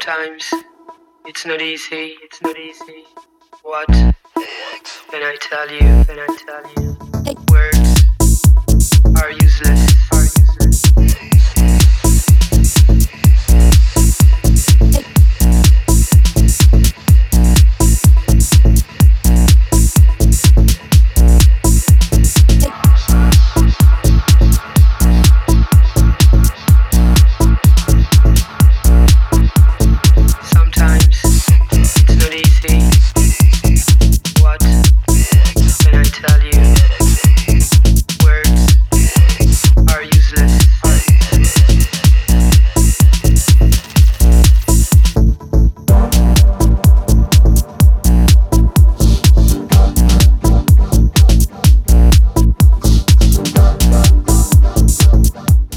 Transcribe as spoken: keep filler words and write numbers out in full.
Sometimes it's not easy, it's not easy. What can I tell you? Can I tell you? Words are useless.